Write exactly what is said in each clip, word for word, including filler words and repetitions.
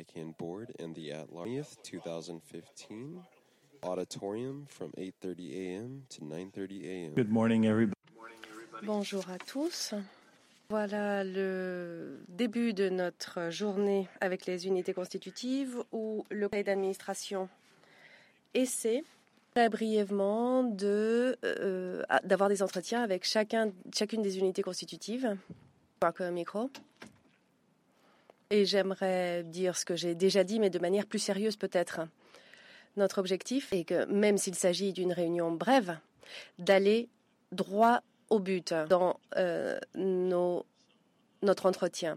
I C A N board in the twentieth, twenty fifteen auditorium from eight thirty a.m. to nine thirty a.m. Good morning, everybody. Bonjour à tous. Voilà le début de notre journée avec les unités constitutives où le conseil d'administration essaie très brièvement de, euh, d'avoir des entretiens avec chacun, chacune des unités constitutives. Un micro. Et j'aimerais dire ce que j'ai déjà dit, mais de manière plus sérieuse peut-être. Notre objectif est que, même s'il s'agit d'une réunion brève, d'aller droit au but dans euh, nos, notre entretien.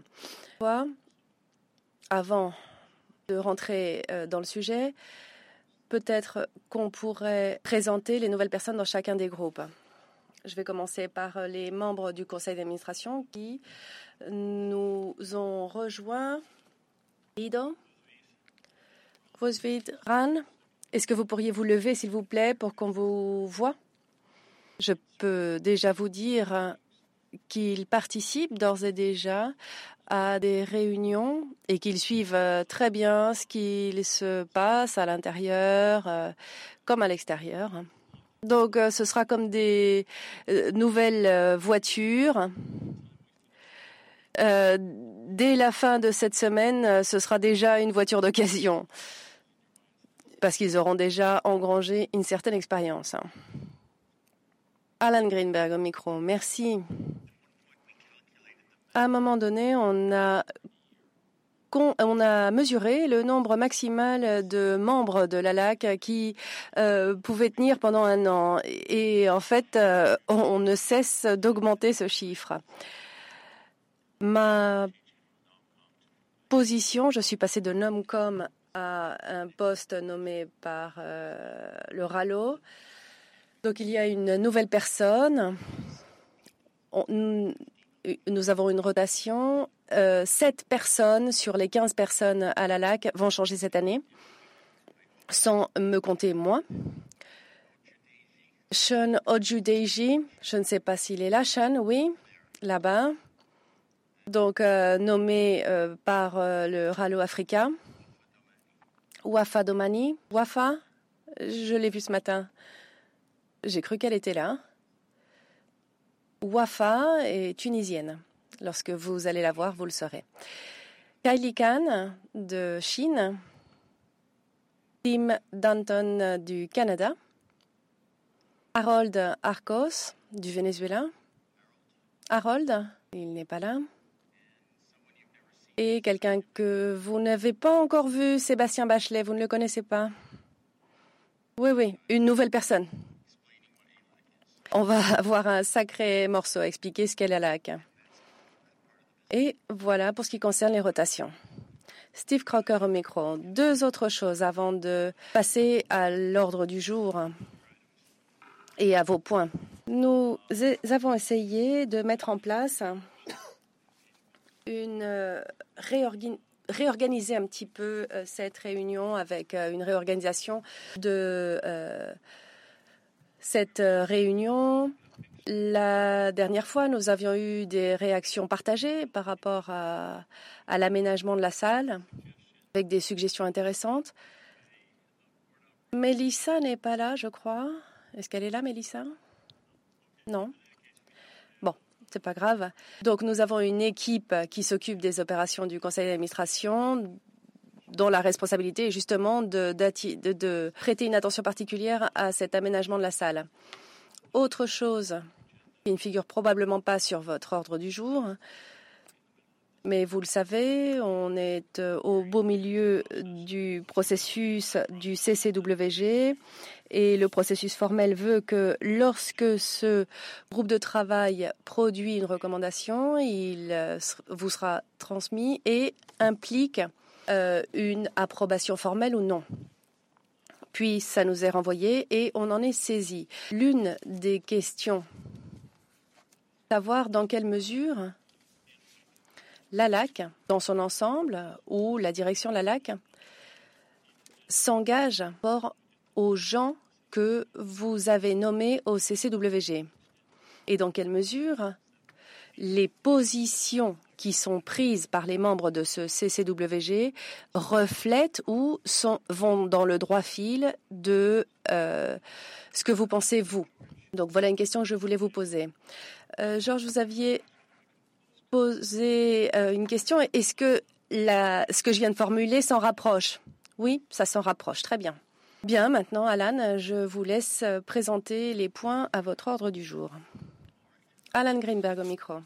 Avant de rentrer euh, dans le sujet, peut-être qu'on pourrait présenter les nouvelles personnes dans chacun des groupes. Je vais commencer par les membres du conseil d'administration qui nous ont rejoints. Ido, Rosvid, Ran, est-ce que vous pourriez vous lever, s'il vous plaît, pour qu'on vous voie? Je peux déjà vous dire qu'ils participent d'ores et déjà à des réunions et qu'ils suivent très bien ce qu'il se passe à l'intérieur comme à l'extérieur. Donc, ce sera comme des nouvelles voitures. Euh, dès la fin de cette semaine, ce sera déjà une voiture d'occasion parce qu'ils auront déjà engrangé une certaine expérience. Alan Greenberg au micro. Merci. À un moment donné, on a, on a mesuré le nombre maximal de membres de la L A C qui euh, pouvaient tenir pendant un an. Et en fait, euh, on ne cesse d'augmenter ce chiffre. Ma position, je suis passée de Nomcom à un poste nommé par euh, le R A L O. Donc il y a une nouvelle personne. On, nous avons une rotation. Euh, sept personnes sur les quinze personnes à la L A C vont changer cette année, sans me compter moi. Sean Ojudeji, je ne sais pas s'il est là. Sean, oui, là-bas. Donc, euh, nommé euh, par euh, le R A L O Africa. Wafa Domani. Wafa, je l'ai vue ce matin. J'ai cru qu'elle était là. Wafa est tunisienne. Lorsque vous allez la voir, vous le saurez. Kylie Khan de Chine. Tim Danton du Canada. Harold Arcos du Venezuela. Harold, il n'est pas là. Et quelqu'un que vous n'avez pas encore vu, Sébastien Bachelet, vous ne le connaissez pas? Oui, oui, une nouvelle personne. On va avoir un sacré morceau à expliquer ce qu'est la L A C. Et voilà pour ce qui concerne les rotations. Steve Crocker au micro. Deux autres choses avant de passer à l'ordre du jour et à vos points. Nous avons essayé de mettre en place une euh, réorganisation. réorganiser un petit peu euh, cette réunion avec euh, une réorganisation de euh, cette euh, réunion. La dernière fois, nous avions eu des réactions partagées par rapport à, à l'aménagement de la salle, avec des suggestions intéressantes. Mélissa n'est pas là, je crois. Est-ce qu'elle est là, Mélissa? Non. Bon. C'est pas grave. Donc, nous avons une équipe qui s'occupe des opérations du conseil d'administration, dont la responsabilité est justement de, de, de prêter une attention particulière à cet aménagement de la salle. Autre chose qui ne figure probablement pas sur votre ordre du jour, mais vous le savez, on est au beau milieu du processus du C C W G et le processus formel veut que lorsque ce groupe de travail produit une recommandation, il vous sera transmis et implique euh, une approbation formelle ou non. Puis ça nous est renvoyé et on en est saisi. L'une des questions, savoir dans quelle mesure la L A C, dans son ensemble, ou la direction de la L A C, s'engage pour aux gens que vous avez nommés au C C W G. Et dans quelle mesure les positions qui sont prises par les membres de ce C C W G reflètent ou sont, vont dans le droit fil de euh, ce que vous pensez, vous. Donc voilà une question que je voulais vous poser. Euh, Georges, vous aviez posé euh, une question. Est-ce que la, ce que je viens de formuler s'en rapproche? Oui, ça s'en rapproche. Très bien. Bien, maintenant, Alan, je vous laisse présenter les points à votre ordre du jour. Alan Greenberg au micro.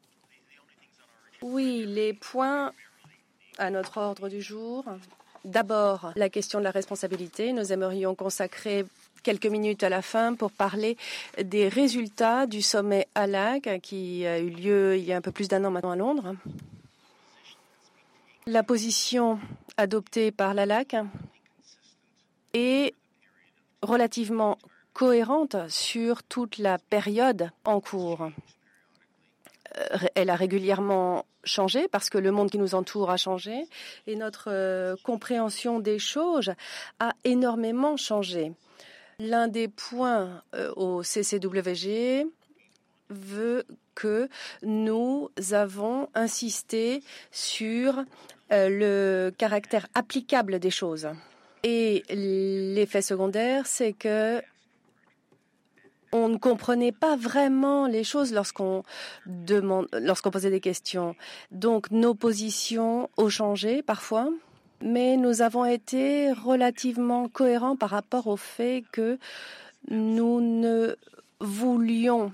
Oui, les points à notre ordre du jour. D'abord, la question de la responsabilité. Nous aimerions consacrer quelques minutes à la fin pour parler des résultats du sommet A L A C qui a eu lieu il y a un peu plus d'un an maintenant à Londres. La position adoptée par l'A L A C est relativement cohérente sur toute la période en cours. Elle a régulièrement changé parce que le monde qui nous entoure a changé et notre euh, compréhension des choses a énormément changé. L'un des points euh, au C C W G veut que nous avons insisté sur euh, le caractère applicable des choses. Et l'effet secondaire, c'est que on ne comprenait pas vraiment les choses lorsqu'on demande, lorsqu'on posait des questions. Donc, nos positions ont changé parfois, mais nous avons été relativement cohérents par rapport au fait que nous ne voulions,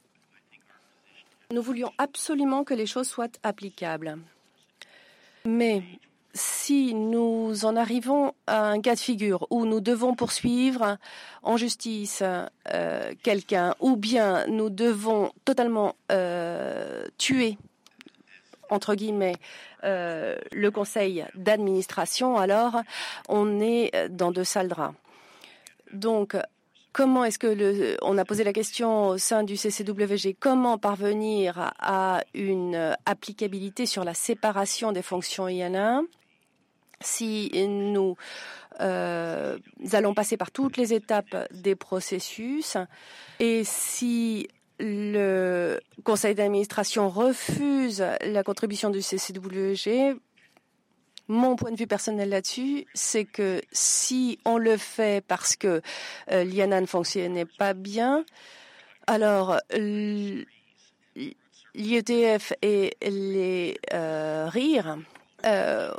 nous voulions absolument que les choses soient applicables. Mais si nous en arrivons à un cas de figure où nous devons poursuivre en justice euh, quelqu'un, ou bien nous devons totalement euh, tuer, entre guillemets, euh, le conseil d'administration, alors on est dans de sales draps. Donc, comment est-ce que le, on a posé la question au sein du C C W G, comment parvenir à une applicabilité sur la séparation des fonctions I N A si nous euh, allons passer par toutes les étapes des processus et si le conseil d'administration refuse la contribution du C C W G, mon point de vue personnel là-dessus, c'est que si on le fait parce que euh, l'I N A ne fonctionnait pas bien, alors l'I E T F et les euh, R I R, euh,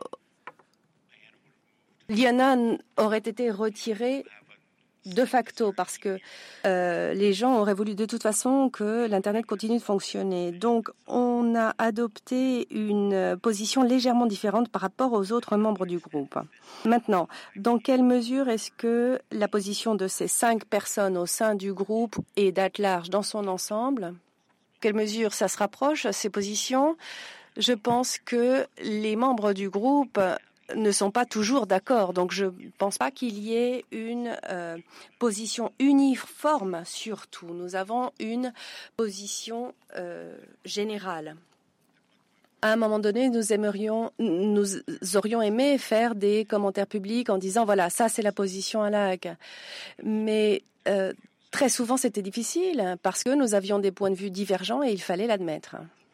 l'I N A aurait été retiré de facto parce que euh, les gens auraient voulu de toute façon que l'Internet continue de fonctionner. Donc, on a adopté une position légèrement différente par rapport aux autres membres du groupe. Maintenant, dans quelle mesure est-ce que la position de ces cinq personnes au sein du groupe et d'at large dans son ensemble, quelle mesure ça se rapproche, ces positions? Je pense que les membres du groupe ne sont pas toujours d'accord. Donc, je ne pense pas qu'il y ait une euh, position uniforme sur tout. Nous avons une position euh, générale. À un moment donné, nous aimerions, nous aurions aimé faire des commentaires publics en disant, voilà, ça, c'est la position à l'A C. Mais euh, très souvent, c'était difficile parce que nous avions des points de vue divergents et il fallait l'admettre.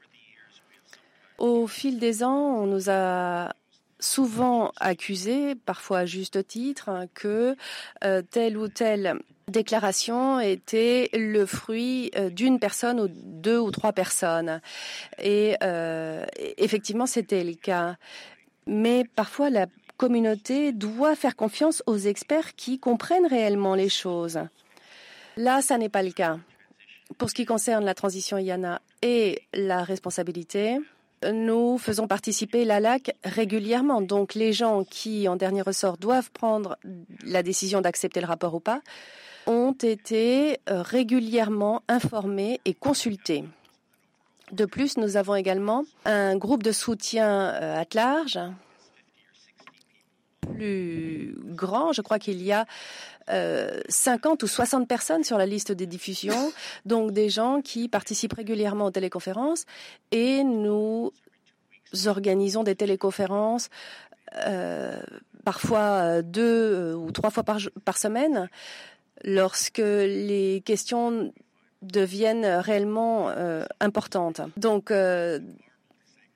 Au fil des ans, on nous a souvent accusé, parfois à juste titre, que euh, telle ou telle déclaration était le fruit euh, d'une personne ou deux ou trois personnes. Et euh, effectivement, c'était le cas. Mais parfois, la communauté doit faire confiance aux experts qui comprennent réellement les choses. Là, ça n'est pas le cas. Pour ce qui concerne la transition I N A et la responsabilité, nous faisons participer l'A L A C régulièrement. Donc, les gens qui, en dernier ressort, doivent prendre la décision d'accepter le rapport ou pas, ont été régulièrement informés et consultés. De plus, nous avons également un groupe de soutien à large, plus grand. Je crois qu'il y a euh, cinquante ou soixante personnes sur la liste des diffusions, donc des gens qui participent régulièrement aux téléconférences, et nous organisons des téléconférences euh, parfois deux ou trois fois par, par semaine lorsque les questions deviennent réellement euh, importantes. Donc, euh,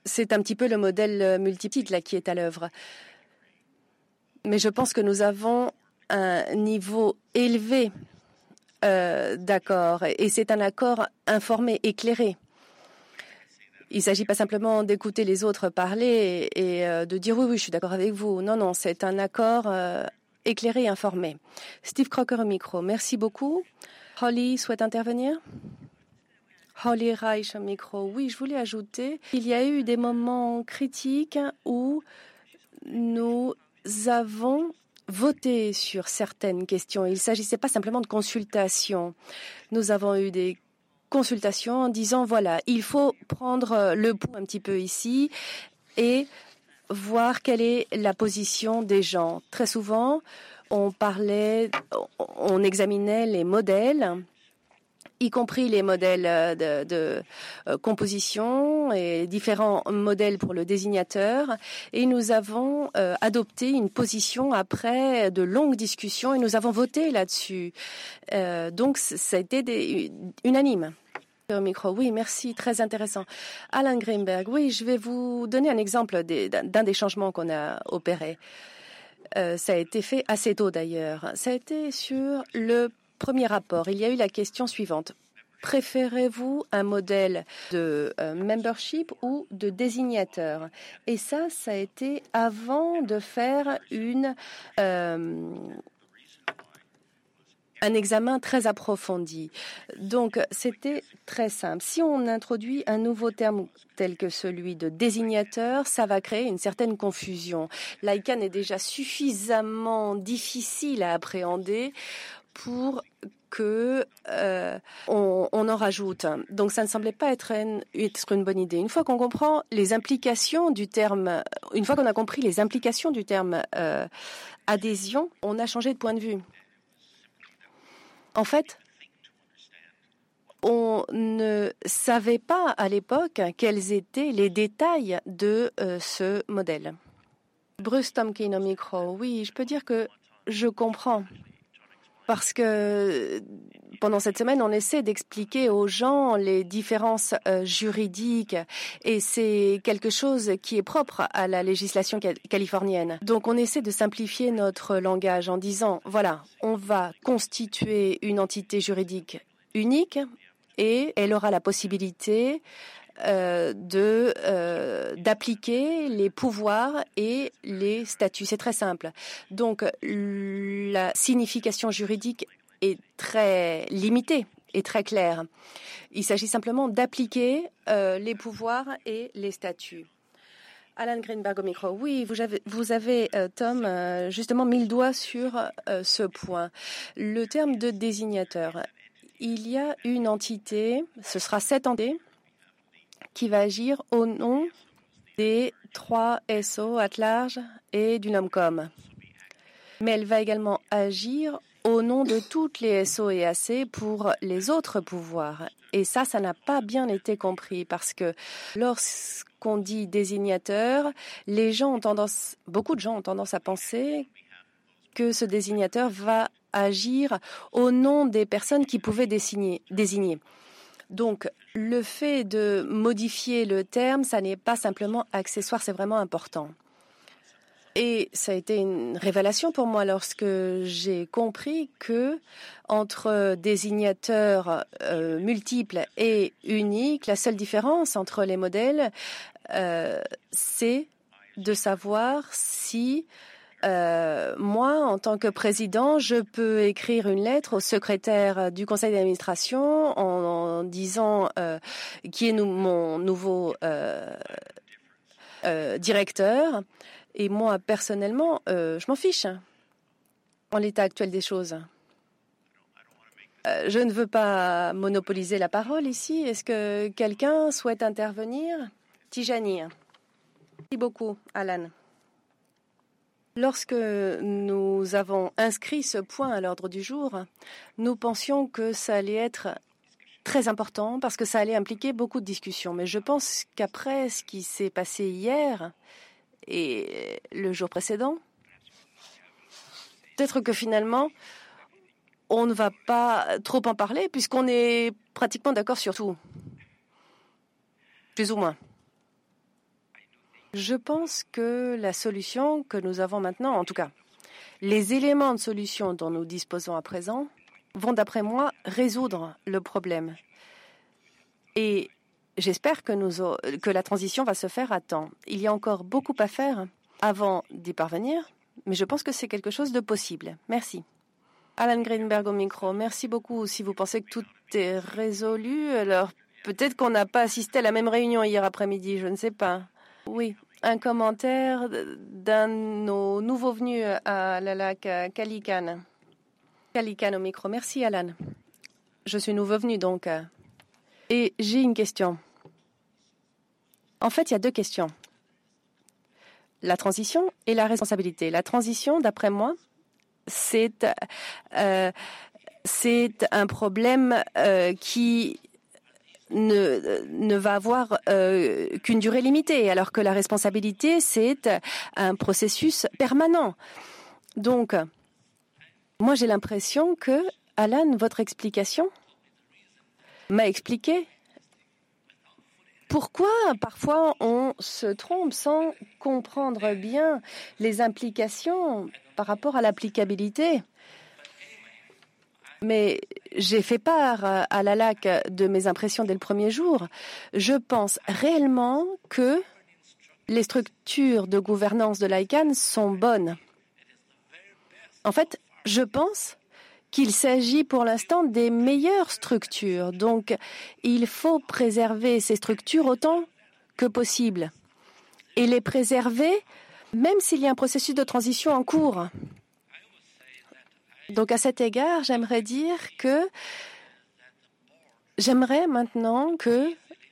c'est un petit peu le modèle multititre qui est à l'œuvre. Mais je pense que nous avons un niveau élevé euh, d'accord, et c'est un accord informé, éclairé. Il ne s'agit pas simplement d'écouter les autres parler et, et euh, de dire oui, oui, je suis d'accord avec vous. Non, non, c'est un accord euh, éclairé et informé. Steve Crocker au micro. Merci beaucoup. Holly souhaite intervenir? Holly Reich au micro. Oui, je voulais ajouter, il y a eu des moments critiques où nous avons voté sur certaines questions. Il ne s'agissait pas simplement de consultations. Nous avons eu des consultations en disant, voilà, il faut prendre le pouls un petit peu ici et voir quelle est la position des gens. Très souvent, on parlait, on examinait les modèles, y compris les modèles de, de euh, composition et différents modèles pour le désignateur. Et nous avons euh, adopté une position après de longues discussions et nous avons voté là-dessus. Euh, donc, ça a été des, unanime. Au micro, oui, merci, très intéressant. Alan Greenberg, oui, je vais vous donner un exemple des, d'un des changements qu'on a opérés. Euh, ça a été fait assez tôt d'ailleurs. Ça a été sur le premier rapport. Il y a eu la question suivante. Préférez-vous un modèle de euh, membership ou de désignateur? Et ça, ça a été avant de faire une... Euh, un examen très approfondi. Donc, c'était très simple. Si on introduit un nouveau terme tel que celui de désignateur, ça va créer une certaine confusion. L'I C A N est déjà suffisamment difficile à appréhender pour que euh, on, on en rajoute. Donc, ça ne semblait pas être une, être une bonne idée. Une fois qu'on comprend les implications du terme, une fois qu'on a compris les implications du terme euh, adhésion, on a changé de point de vue. En fait, on ne savait pas à l'époque quels étaient les détails de euh, ce modèle. Bruce Tomkin au micro. Oui, je peux dire que je comprends. Parce que pendant cette semaine, on essaie d'expliquer aux gens les différences euh, juridiques et c'est quelque chose qui est propre à la législation californienne. Donc, on essaie de simplifier notre langage en disant, voilà, on va constituer une entité juridique unique et elle aura la possibilité Euh, de euh, d'appliquer les pouvoirs et les statuts. C'est très simple. Donc, la signification juridique est très limitée et très claire. Il s'agit simplement d'appliquer euh, les pouvoirs et les statuts. Alan Greenberg au micro. Oui, vous avez, vous avez euh, Tom, euh, justement mis le doigt sur euh, ce point. Le terme de désignateur. Il y a une entité, ce sera cette entité, qui va agir au nom des trois S O at large et du NOMCOM. Mais elle va également agir au nom de toutes les S O et A C pour les autres pouvoirs. Et ça, ça n'a pas bien été compris parce que lorsqu'on dit désignateur, les gens ont tendance, beaucoup de gens ont tendance à penser que ce désignateur va agir au nom des personnes qui pouvaient désigner. désigner. Donc, le fait de modifier le terme, ça n'est pas simplement accessoire, c'est vraiment important. Et ça a été une révélation pour moi lorsque j'ai compris que entre désignateurs euh, multiples et uniques, la seule différence entre les modèles, euh, c'est de savoir si Euh, moi, en tant que président, je peux écrire une lettre au secrétaire du conseil d'administration en, en disant euh, qui est nou- mon nouveau euh, euh, directeur. Et moi, personnellement, euh, je m'en fiche en l'état actuel des choses. Euh, je ne veux pas monopoliser la parole ici. Est-ce que quelqu'un souhaite intervenir? Tijani. Merci beaucoup, Alan. Lorsque nous avons inscrit ce point à l'ordre du jour, nous pensions que ça allait être très important parce que ça allait impliquer beaucoup de discussions. Mais je pense qu'après ce qui s'est passé hier et le jour précédent, peut-être que finalement, on ne va pas trop en parler puisqu'on est pratiquement d'accord sur tout. Plus ou moins. Je pense que la solution que nous avons maintenant, en tout cas, les éléments de solution dont nous disposons à présent, vont, d'après moi, résoudre le problème. Et j'espère que, nous, que la transition va se faire à temps. Il y a encore beaucoup à faire avant d'y parvenir, mais je pense que c'est quelque chose de possible. Merci. Alan Greenberg au micro. Merci beaucoup. Si vous pensez que tout est résolu, alors peut-être qu'on n'a pas assisté à la même réunion hier après-midi, je ne sais pas. Oui, un commentaire d'un de nos nouveaux venus à la lac Calican. Calican au micro. Merci Alan. Je suis nouveau venu donc. Et j'ai une question. En fait, il y a deux questions. La transition et la responsabilité. La transition, d'après moi, c'est euh, c'est un problème euh, qui ne, ne va avoir euh, qu'une durée limitée, alors que la responsabilité, c'est un processus permanent. Donc, moi, j'ai l'impression que, Alan, votre explication m'a expliqué pourquoi parfois on se trompe sans comprendre bien les implications par rapport à l'applicabilité. Mais j'ai fait part à la lac de mes impressions dès le premier jour. Je pense réellement que les structures de gouvernance de l'I C A N sont bonnes. En fait, je pense qu'il s'agit pour l'instant des meilleures structures. Donc, il faut préserver ces structures autant que possible et les préserver même s'il y a un processus de transition en cours. Donc, à cet égard, j'aimerais dire que j'aimerais maintenant que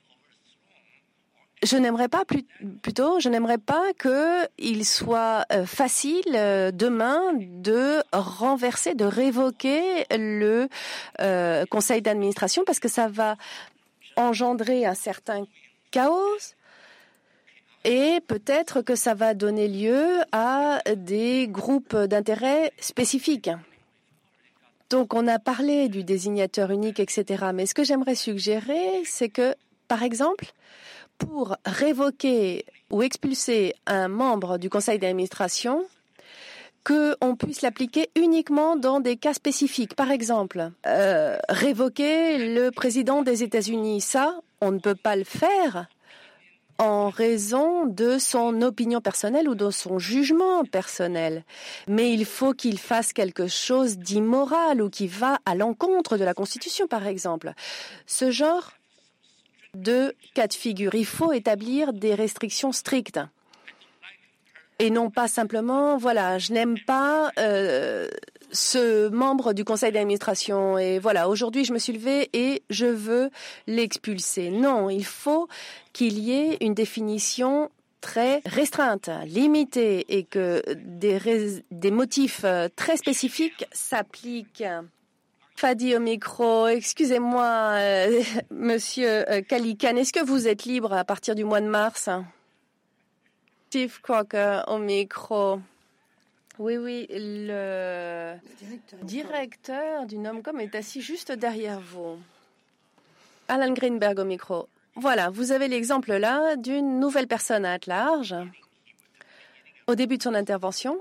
Je n'aimerais pas plus, plutôt, je n'aimerais pas qu'il soit euh, facile euh, demain de renverser, de révoquer le euh, conseil d'administration parce que ça va engendrer un certain chaos et peut-être que ça va donner lieu à des groupes d'intérêt spécifiques. Donc, on a parlé du désignateur unique, et cetera. Mais ce que j'aimerais suggérer, c'est que, par exemple, pour révoquer ou expulser un membre du conseil d'administration, qu'on puisse l'appliquer uniquement dans des cas spécifiques. Par exemple, euh, révoquer le président des États-Unis. Ça, on ne peut pas le faire en raison de son opinion personnelle ou de son jugement personnel. Mais il faut qu'il fasse quelque chose d'immoral ou qui va à l'encontre de la Constitution, par exemple. Ce genre de cas de figure. Il faut établir des restrictions strictes. Et non pas simplement, voilà, je n'aime pas euh, ce membre du conseil d'administration et voilà, aujourd'hui je me suis levée et je veux l'expulser. Non, il faut qu'il y ait une définition très restreinte, limitée et que des, des motifs très spécifiques s'appliquent. Fadi au micro, excusez-moi, euh, monsieur euh, Calican, est-ce que vous êtes libre à partir du mois de mars? Steve Crocker au micro. Oui, oui, le, le directeur, directeur du Nomcom est assis juste derrière vous. Alan Greenberg au micro. Voilà, vous avez l'exemple là d'une nouvelle personne à large. Au début de son intervention,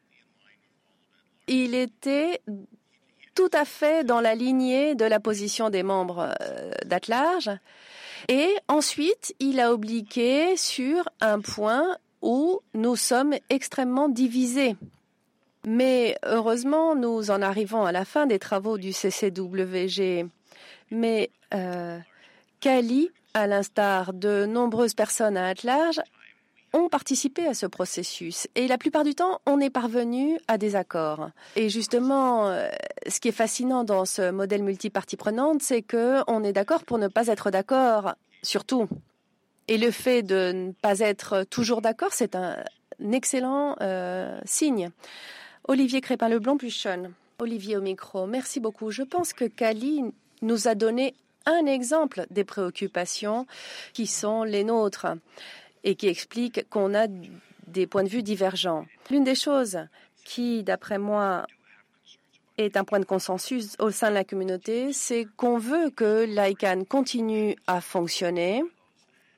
il était tout à fait dans la lignée de la position des membres d'At-Large. Et ensuite, il a obliqué sur un point où nous sommes extrêmement divisés. Mais heureusement, nous en arrivons à la fin des travaux du C C W G. Mais euh, Cali, à l'instar de nombreuses personnes à At-Large, ont participé à ce processus. Et la plupart du temps, on est parvenu à des accords. Et justement, ce qui est fascinant dans ce modèle multipartie prenante, c'est qu'on est d'accord pour ne pas être d'accord sur tout. Et le fait de ne pas être toujours d'accord, c'est un excellent euh, signe. Olivier Crépin-Leblond, plus Sean. Olivier au micro. Merci beaucoup. Je pense que Cali nous a donné un exemple des préoccupations qui sont les nôtres et qui explique qu'on a des points de vue divergents. L'une des choses qui, d'après moi, est un point de consensus au sein de la communauté, c'est qu'on veut que l'I C A N continue à fonctionner,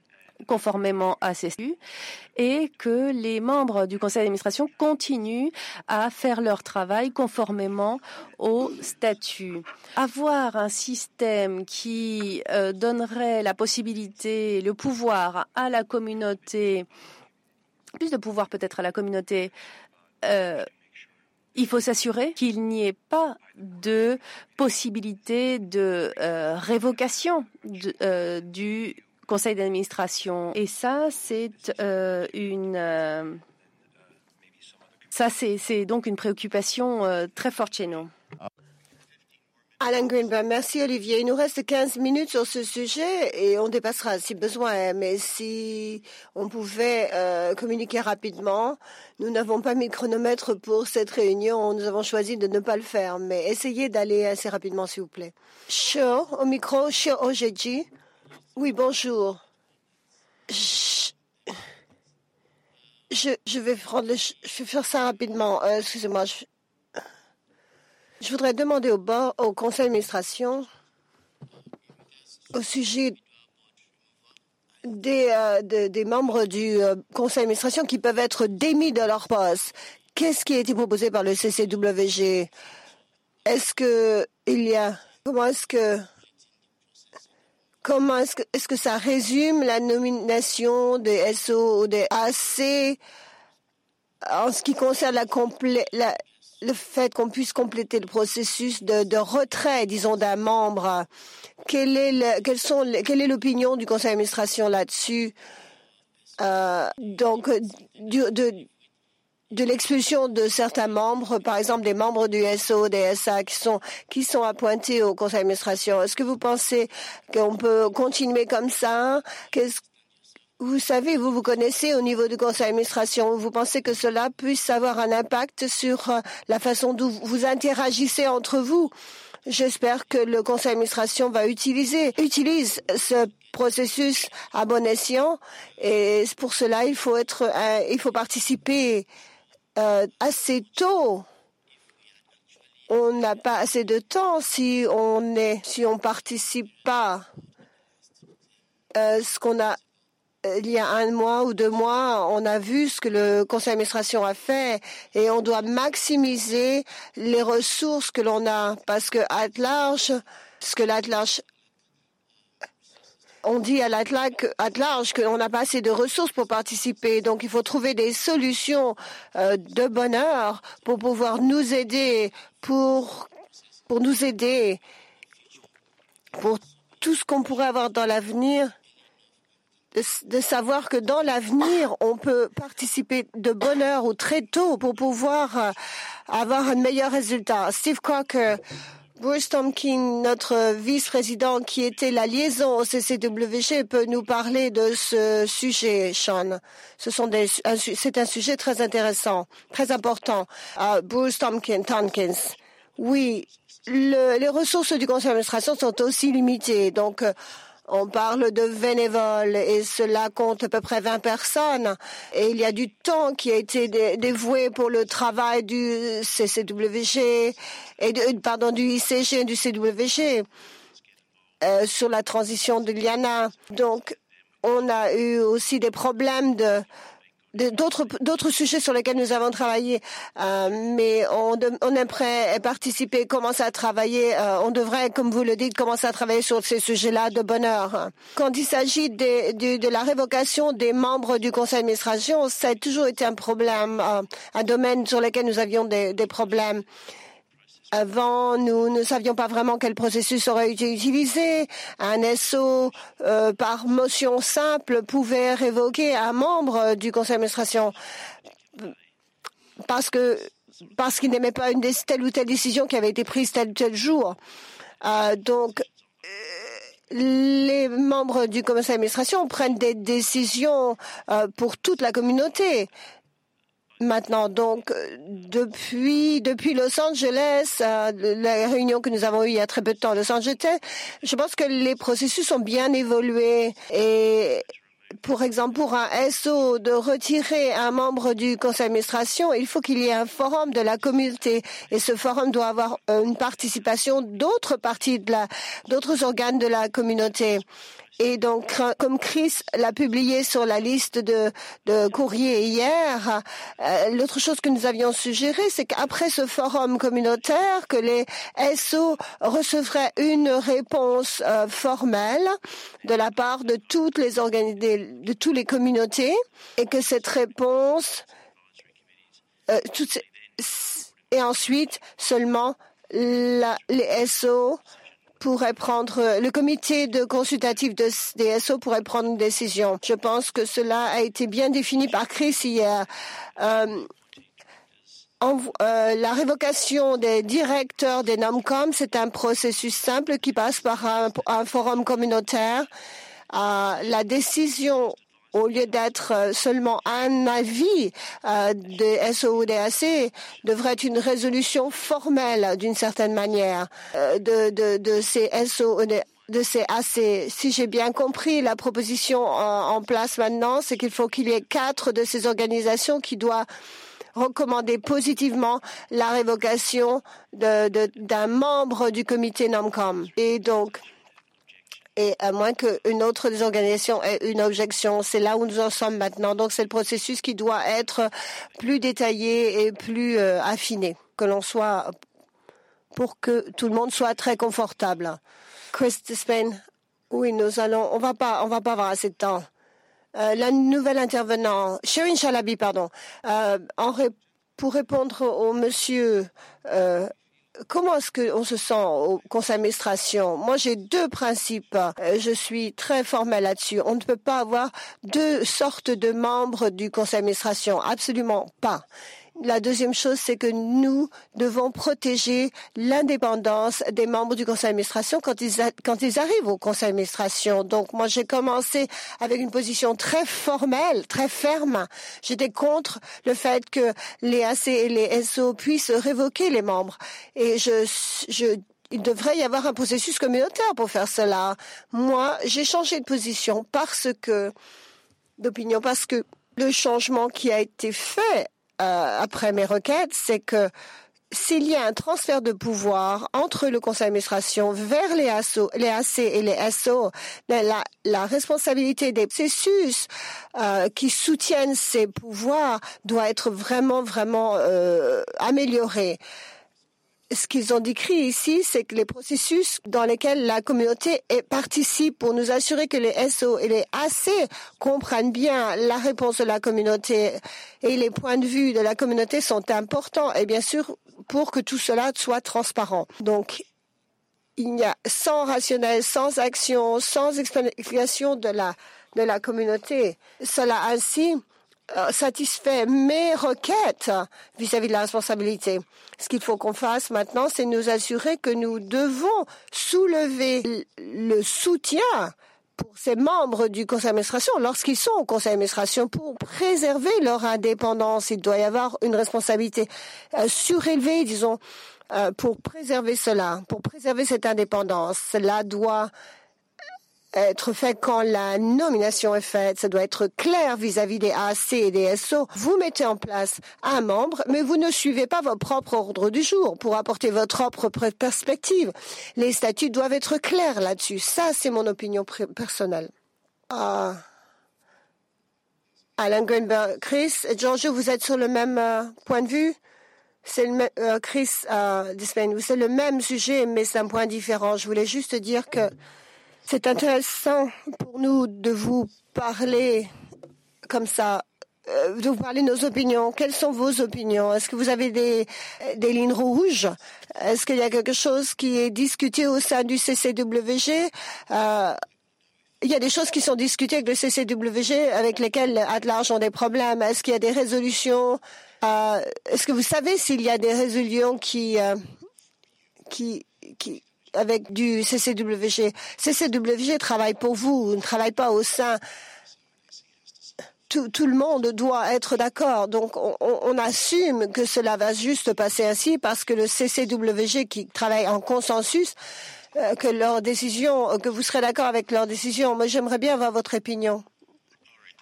conformément à ces statuts et que les membres du conseil d'administration continuent à faire leur travail conformément aux statuts. Avoir un système qui euh, donnerait la possibilité, le pouvoir à la communauté, plus de pouvoir peut-être à la communauté, euh, il faut s'assurer qu'il n'y ait pas de possibilité de euh, révocation de, euh, du conseil d'administration. Et ça, c'est euh, une... Euh, ça, c'est, c'est donc une préoccupation euh, très forte chez nous. Alan Greenberg, merci Olivier. Il nous reste quinze minutes sur ce sujet et on dépassera si besoin. Mais si on pouvait euh, communiquer rapidement, nous n'avons pas mis de chronomètre pour cette réunion. Nous avons choisi de ne pas le faire. Mais essayez d'aller assez rapidement, s'il vous plaît. Sure, au micro, Sure Ojeji. Oui, bonjour. Je, je, je vais prendre le, je vais faire ça rapidement. Euh, excusez-moi. Je, Je voudrais demander au, bord, au conseil d'administration au sujet des, euh, de, des membres du euh, conseil d'administration qui peuvent être démis de leur poste. Qu'est-ce qui a été proposé par le C C W G? Est-ce que il y a comment est-ce que comment est-ce que est-ce que ça résume la nomination des S O ou des A C en ce qui concerne la complète la le fait qu'on puisse compléter le processus de, de retrait, disons, d'un membre. Quelle est, le, quelles sont les, quelle est l'opinion du conseil d'administration là-dessus? Euh, donc, du, de, de l'expulsion de certains membres, par exemple des membres du S O, des S A qui sont, qui sont appointés au conseil d'administration. Est-ce que vous pensez qu'on peut continuer comme ça? Qu'est-ce Vous savez, vous vous connaissez au niveau du conseil d'administration. Vous pensez que cela puisse avoir un impact sur la façon dont vous interagissez entre vous? J'espère que le conseil d'administration va utiliser utilise ce processus à bon escient. Et pour cela, il faut être, euh, il faut participer euh, assez tôt. On n'a pas assez de temps si on est, si on participe pas. Euh, ce qu'on a Il y a un mois ou deux mois, on a vu ce que le conseil d'administration a fait et on doit maximiser les ressources que l'on a parce que à large, ce que l'at large, on dit à l'at large qu'on n'a pas assez de ressources pour participer. Donc, il faut trouver des solutions euh, de bonne heure pour pouvoir nous aider, pour, pour nous aider, pour tout ce qu'on pourrait avoir dans l'avenir. De, de savoir que dans l'avenir, on peut participer de bonne heure ou très tôt pour pouvoir euh, avoir un meilleur résultat. Steve Crocker, Bruce Tompkins, notre vice-président qui était la liaison au C C W G, peut nous parler de ce sujet, Sean. Ce sont des, un, c'est un sujet très intéressant, très important. Uh, Bruce Tompkins, Tompkins. Oui, le, les ressources du conseil d'administration sont aussi limitées, donc euh, on parle de bénévoles et cela compte à peu près vingt personnes. Et il y a du temps qui a été dévoué pour le travail du C C W G et de, pardon du I C G et du C W G euh, sur la transition de l'I A N A. Donc, on a eu aussi des problèmes de d'autres d'autres sujets sur lesquels nous avons travaillé, euh, mais on, de, on aimerait participer, commencer à travailler. Euh, on devrait, comme vous le dites, commencer à travailler sur ces sujets-là de bonne heure. Quand il s'agit de, de, de la révocation des membres du conseil d'administration, ça a toujours été un problème, euh, un domaine sur lequel nous avions des, des problèmes. Avant, nous ne savions pas vraiment quel processus aurait été utilisé. Un S O, euh, par motion simple, pouvait révoquer un membre du conseil d'administration parce que parce qu'il n'aimait pas une telle ou telle décision qui avait été prise tel ou tel jour. Euh, donc, les membres du conseil d'administration prennent des décisions euh, pour toute la communauté. Maintenant, donc, depuis, depuis Los Angeles, euh, la réunion que nous avons eue il y a très peu de temps à Los Angeles, je pense que les processus ont bien évolué et pour exemple, pour un S O de retirer un membre du conseil d'administration, il faut qu'il y ait un forum de la communauté. Et ce forum doit avoir une participation d'autres parties, de la, d'autres organes de la communauté. Et donc, comme Chris l'a publié sur la liste de, de courriers hier, euh, l'autre chose que nous avions suggéré, c'est qu'après ce forum communautaire, que les S O recevraient une réponse euh, formelle de la part de toutes les organi- de, de toutes les communautés, et que cette réponse, euh, toutes, et ensuite seulement la, les S O pourrait prendre, le comité de consultatif de, des S O pourrait prendre une décision. Je pense que cela a été bien défini par Chris hier. Euh, en, euh, la révocation des directeurs des NOMCOM, c'est un processus simple qui passe par un, un forum communautaire. Euh, la décision, au lieu d'être seulement un avis euh, des S O ou des A C, devrait être une résolution formelle d'une certaine manière euh, de, de, de ces S O ou de, de ces A C. Si j'ai bien compris, la proposition en, en place maintenant, c'est qu'il faut qu'il y ait quatre de ces organisations qui doivent recommander positivement la révocation de, de, d'un membre du comité NOMCOM. Et donc, et à moins qu'une autre des organisations ait une objection. C'est là où nous en sommes maintenant. Donc, c'est le processus qui doit être plus détaillé et plus euh, affiné, que l'on soit, pour que tout le monde soit très confortable. Chris Spain, oui, nous allons, on va pas, on va pas avoir assez de temps. Euh, la nouvelle intervenant, Shirin Chalabi, pardon, euh, en ré, pour répondre au monsieur, euh, comment est-ce qu'on se sent au conseil d'administration? Moi, j'ai deux principes. Je suis très formelle là-dessus. On ne peut pas avoir deux sortes de membres du conseil d'administration. Absolument pas. La deuxième chose, c'est que nous devons protéger l'indépendance des membres du conseil d'administration quand ils, a, quand ils arrivent au conseil d'administration. Donc, moi, j'ai commencé avec une position très formelle, très ferme. J'étais contre le fait que les A C et les S O puissent révoquer les membres. Et je, je il devrait y avoir un processus communautaire pour faire cela. Moi, j'ai changé de position parce que, d'opinion, parce que le changement qui a été fait Euh, après mes requêtes, c'est que s'il y a un transfert de pouvoir entre le conseil d'administration vers les, A C O, les A C et les S O, la, la responsabilité des processus euh, qui soutiennent ces pouvoirs doit être vraiment, vraiment euh, améliorée. Ce qu'ils ont décrit ici, c'est que les processus dans lesquels la communauté participe pour nous assurer que les S O et les A C comprennent bien la réponse de la communauté et les points de vue de la communauté sont importants et bien sûr pour que tout cela soit transparent. Donc, il y a sans rationnel, sans action, sans explication de la, de la communauté. Cela ainsi satisfait mes requêtes vis-à-vis de la responsabilité. Ce qu'il faut qu'on fasse maintenant, c'est nous assurer que nous devons soulever le soutien pour ces membres du conseil d'administration lorsqu'ils sont au conseil d'administration pour préserver leur indépendance. Il doit y avoir une responsabilité euh, surélevée, disons, euh, pour préserver cela, pour préserver cette indépendance. Cela doit être fait quand la nomination est faite. Ça doit être clair vis-à-vis des A C et des S O. Vous mettez en place un membre, mais vous ne suivez pas votre propre ordre du jour pour apporter votre propre perspective. Les statuts doivent être clairs là-dessus. Ça, c'est mon opinion personnelle. Ah. Alan Greenberg, Chris et Giorgio, vous êtes sur le même euh, point de vue? C'est le euh, Chris euh, Dispain, c'est le même sujet, mais c'est un point différent. Je voulais juste dire que c'est intéressant pour nous de vous parler comme ça, euh, de vous parler de nos opinions. Quelles sont vos opinions? Est-ce que vous avez des, des lignes rouges? Est-ce qu'il y a quelque chose qui est discuté au sein du C C W G? euh, Il y a des choses qui sont discutées avec le C C W G avec lesquelles At-Large ont des problèmes. Est-ce qu'il y a des résolutions? euh, Est-ce que vous savez s'il y a des résolutions qui... Euh, qui, qui avec du C C W G. C C W G travaille pour vous, ne travaille pas au sein. Tout, tout le monde doit être d'accord. Donc, on, on assume que cela va juste passer ainsi parce que le C C W G qui travaille en consensus, euh, que leur décision, que vous serez d'accord avec leur décision. Moi, j'aimerais bien avoir votre opinion.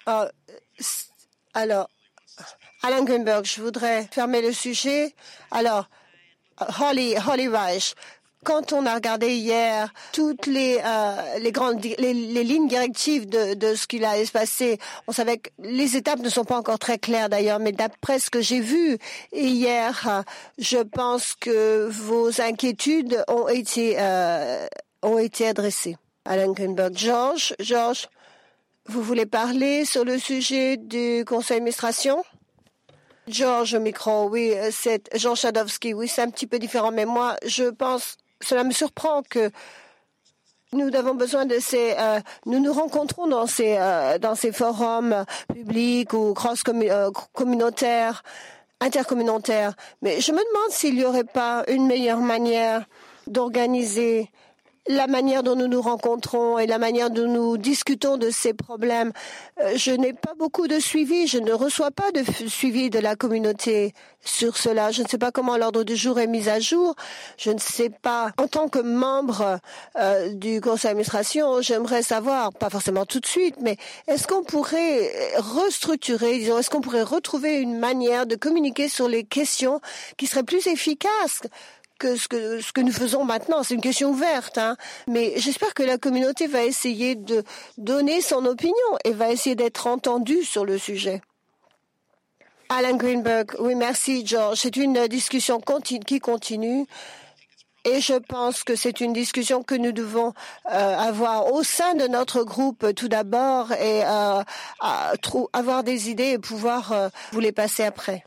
Euh, alors, Alan Greenberg, je voudrais fermer le sujet. Alors, Holly, Holly Reich, quand on a regardé hier toutes les, euh, les grandes les, les lignes directives de, de ce qu'il allait se passer, on savait que les étapes ne sont pas encore très claires d'ailleurs, mais d'après ce que j'ai vu hier, je pense que vos inquiétudes ont été, euh, ont été adressées. Alan Greenberg. George, George, vous voulez parler sur le sujet du conseil d'administration? George au micro, oui, c'est Jean Chadovski, oui, c'est un petit peu différent, mais moi, je pense, cela me surprend que nous avons besoin de ces, euh, nous nous rencontrons dans ces, euh, dans ces forums publics ou cross-communautaires, intercommunautaires, mais je me demande s'il n'y aurait pas une meilleure manière d'organiser la manière dont nous nous rencontrons et la manière dont nous discutons de ces problèmes. Euh, je n'ai pas beaucoup de suivi, je ne reçois pas de suivi de la communauté sur cela. Je ne sais pas comment l'ordre du jour est mis à jour. Je ne sais pas. En tant que membre euh, du conseil d'administration, j'aimerais savoir, pas forcément tout de suite, mais est-ce qu'on pourrait restructurer, disons, est-ce qu'on pourrait retrouver une manière de communiquer sur les questions qui serait plus efficace que ce que ce que nous faisons maintenant? C'est une question ouverte, hein. Mais j'espère que la communauté va essayer de donner son opinion et va essayer d'être entendue sur le sujet. Alan Greenberg, oui, merci, George. C'est une discussion continue, qui continue. Et je pense que c'est une discussion que nous devons euh, avoir au sein de notre groupe tout d'abord et euh, à, trou- avoir des idées et pouvoir euh, vous les passer après.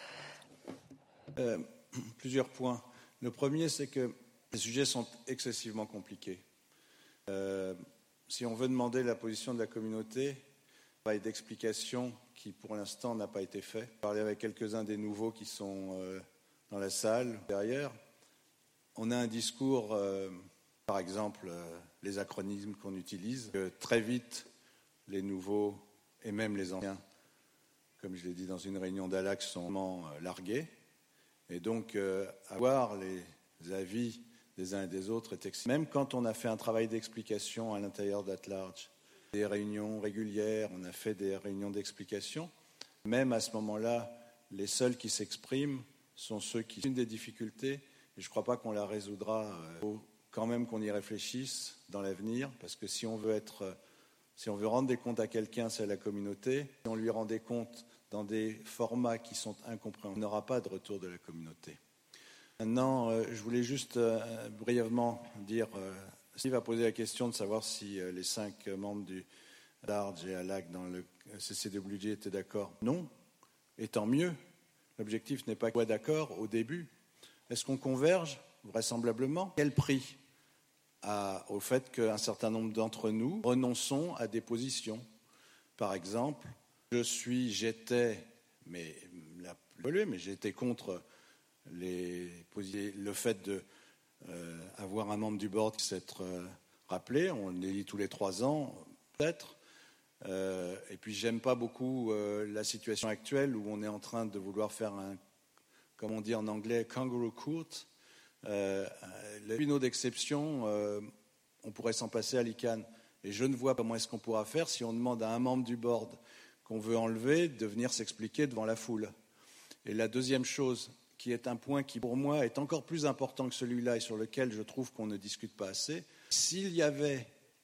Euh, plusieurs points. Le premier, c'est que les sujets sont excessivement compliqués. Euh, si on veut demander la position de la communauté, il y a d'explications qui, pour l'instant, n'a pas été fait. Je parlais avec quelques-uns des nouveaux qui sont euh, dans la salle derrière. On a un discours, euh, par exemple, euh, les acronymes qu'on utilise, que très vite, les nouveaux et même les anciens, comme je l'ai dit dans une réunion d'A L A C, sont vraiment euh, largués. Et donc, euh, avoir les avis des uns et des autres est excellent. Même quand on a fait un travail d'explication à l'intérieur d'At-Large, des réunions régulières, on a fait des réunions d'explication, même à ce moment-là, les seuls qui s'expriment sont ceux qui... C'est une des difficultés, et je ne crois pas qu'on la résoudra. Il faut quand même qu'on y réfléchisse dans l'avenir, parce que si on veut être, si on veut rendre des comptes à quelqu'un, c'est à la communauté. Si on lui rend des comptes dans des formats qui sont incompréhensibles, on n'aura pas de retour de la communauté. Maintenant, euh, je voulais juste euh, brièvement dire, euh, Steve a posé la question de savoir si euh, les cinq membres du Large et A L A C dans le C C W J étaient d'accord. Non, et tant mieux. L'objectif n'est pas qu'on soit d'accord au début. Est-ce qu'on converge? Vraisemblablement. Quel prix à, au fait qu'un certain nombre d'entre nous renonçons à des positions? Par exemple, je suis, j'étais, mais, mais j'étais contre les, le fait d'avoir euh, un membre du board qui s'être euh, rappelé. On élit tous les trois ans, peut-être. Euh, et puis, j'aime pas beaucoup euh, la situation actuelle où on est en train de vouloir faire un, comme on dit en anglais, kangaroo court. Euh, les tribunaux d'exception, euh, on pourrait s'en passer à l'I C A N. Et je ne vois pas comment est-ce qu'on pourra faire si on demande à un membre du board qu'on veut enlever, de venir s'expliquer devant la foule. Et la deuxième chose, qui est un point qui, pour moi, est encore plus important que celui-là et sur lequel je trouve qu'on ne discute pas assez, s'il y avait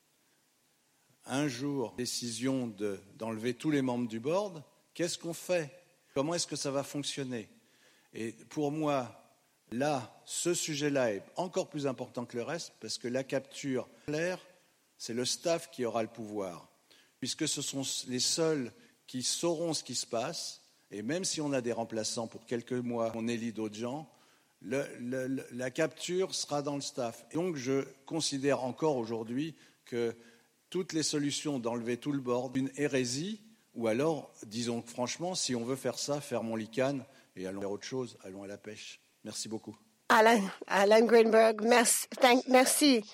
un jour décision de, d'enlever tous les membres du board, qu'est-ce qu'on fait? Comment est-ce que ça va fonctionner? Et pour moi, là, ce sujet-là est encore plus important que le reste, parce que la capture claire, c'est le staff qui aura le pouvoir, puisque ce sont les seuls qui sauront ce qui se passe, et même si on a des remplaçants pour quelques mois, on élit d'autres gens, le, le, la capture sera dans le staff. Et donc je considère encore aujourd'hui que toutes les solutions d'enlever tout le board, une hérésie, ou alors, disons franchement, si on veut faire ça, fermons l'I C A N et allons faire autre chose, allons à la pêche. Merci beaucoup. Alan, Alan Greenberg, merci. Thank, merci.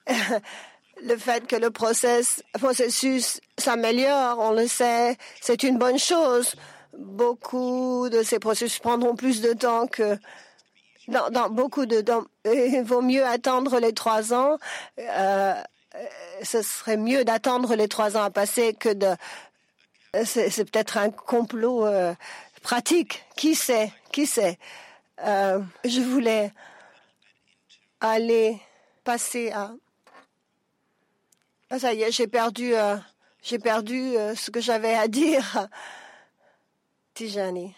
Le fait que le process, processus s'améliore, on le sait, c'est une bonne chose. Beaucoup de ces processus prendront plus de temps que dans, dans beaucoup de temps. Il vaut mieux attendre les trois ans. Euh, ce serait mieux d'attendre les trois ans à passer que de c'est, c'est peut-être un complot euh, pratique. Qui sait? Qui sait? Euh, je voulais aller passer à... Ah, ça y est, j'ai perdu, euh, j'ai perdu euh, ce que j'avais à dire. Tijani.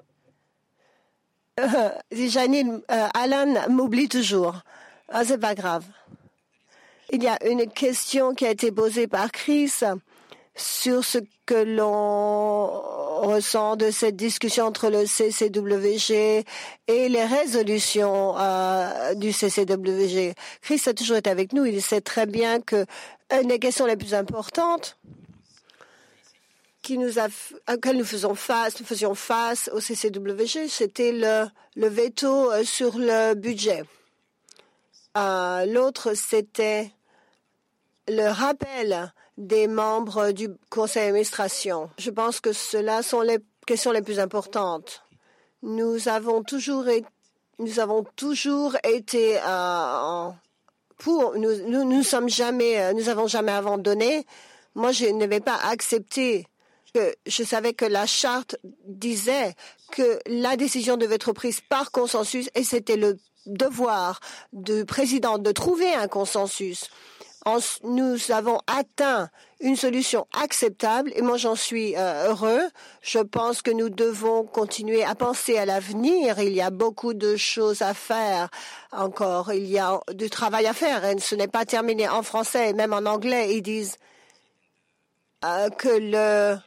Euh, Tijani, euh, Alan m'oublie toujours. Ah, c'est pas grave. Il y a une question qui a été posée par Chris sur ce que l'on ressent de cette discussion entre le C C W G et les résolutions euh, du C C W G. Chris a toujours été avec nous. Il sait très bien que une des questions les plus importantes qui nous a, auxquelles nous faisons face, nous faisions face au C C W G, c'était le, le veto sur le budget. Euh, l'autre, c'était le rappel des membres du conseil d'administration. Je pense que cela sont les questions les plus importantes. Nous avons toujours, été, nous avons toujours été euh, pour. Nous, nous, nous sommes jamais, nous avons jamais abandonné. Moi, je n'avais pas accepté que je savais que la charte disait que la décision devait être prise par consensus et c'était le devoir du président de trouver un consensus. Nous avons atteint une solution acceptable et moi j'en suis euh, heureux. Je pense que nous devons continuer à penser à l'avenir. Il y a beaucoup de choses à faire encore. Il y a du travail à faire et ce n'est pas terminé. En français et même en anglais, ils disent euh, que le